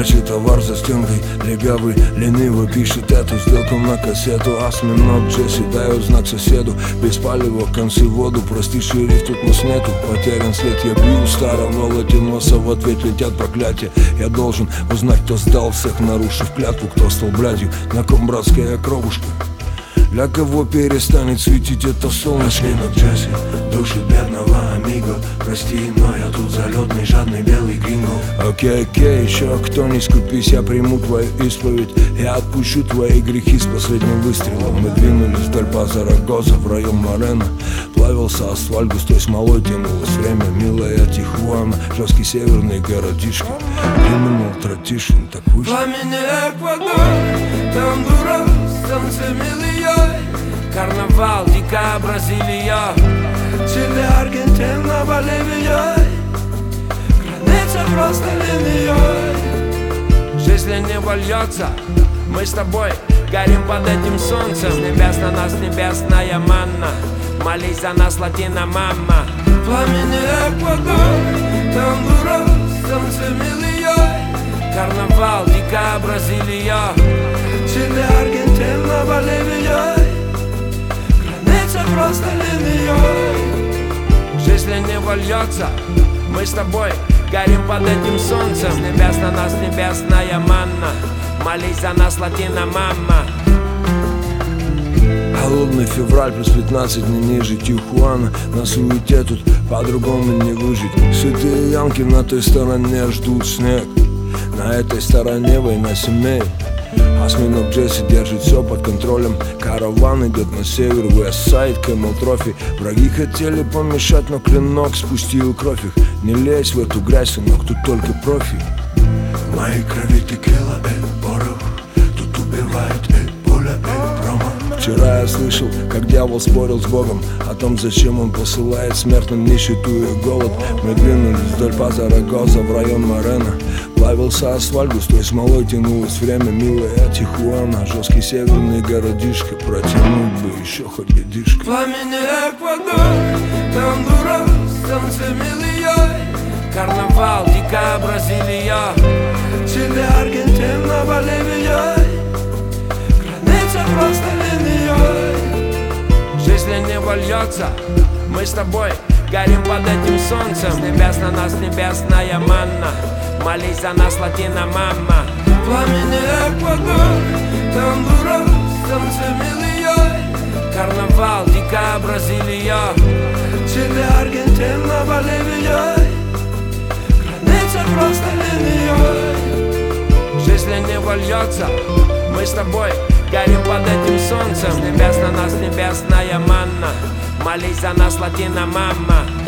Горячий товар за стенкой, легавый, ленивый пишет эту сделку на кассету. Осьминог Джесси дает знак соседу, без палева, концы в воду. Прости, шериф, тут нас нету. Потерян след, я бью старого латиноса, в ответ летят проклятия. Я должен узнать, кто сдал всех, нарушив клятву, кто стал блядью, на ком братская кровушка. Для кого перестанет светить это солнышко? Осьминог Джесси, души бедного амиго. Прости, но я тут залетный, жадный белый гринго. Окей, еще кто не скупись, я приму твою исповедь. Я отпущу твои грехи с последним выстрелом. Мы двинулись вдоль по Зарагоза в район Морено. Плавился асфальт, густой смолой тянулось время. Милая Тихуана, жесткий северный городишко. Криминал Тратишин, так вышло. Пламенный Эквадор, Гондурас, танцы милые. Карнавал, дикая Бразилия, Чили, Аргентина, Боливия. Граница просто линией. жизнь не вольется, мы с тобой горим под этим солнцем. С небес на нас небесная манна, молись за нас, латина мама. Пламенный Эквадор, Гондурас, танцы милые. Карнавал, дикая Бразилия, Чили, Аргентина, Боливия. Граница просто линией. жизнь не вольется, мы с тобой горим под этим солнцем. С небес на нас небесная манна, молись за нас, латина мама. Холодный февраль, плюс 15, не ниже Тихуана. На суете тут по-другому не выжить. Сытые янки на той стороне ждут снег, на этой стороне война семей. Осьминог Джесси держит все под контролем. Караван идет на север, Вестсайд, Кэмел Трофи. Враги хотели помешать, но клинок спустил кровь их. Не лезь в эту грязь, сынок, тут только профи. В моей крови текила, порох. Тут убивает, пуля, промах. Вчера я слышал, как дьявол спорил с Богом о том, зачем он посылает смертным нищету и голод. Мы двинулись вдоль по Зарагоза в район Морено. Плавился асфальт, густой смолой тянулось время. Милая Тихуана, жесткий северный городишко. Протянуть бы еще хоть годишко. Пламенный Эквадор, Гондурас, танцы милые. Карнавал, дикая Бразилия, Чили, Аргентина, Боливия. Граница просто линией. жизнь не вольется, мы с тобой горим под этим солнцем. С небес на нас небесная манна, молись за нас, латина мама. Пламенный Эквадор, Гондурас, танцы милые. Карнавал, дикая Бразилия, Чили, Аргентина, Боливия. Граница просто линией. жизнь не вольется, мы с тобой горим под этим солнцем. С небес на нас небесная манна, молись за нас, латина мама.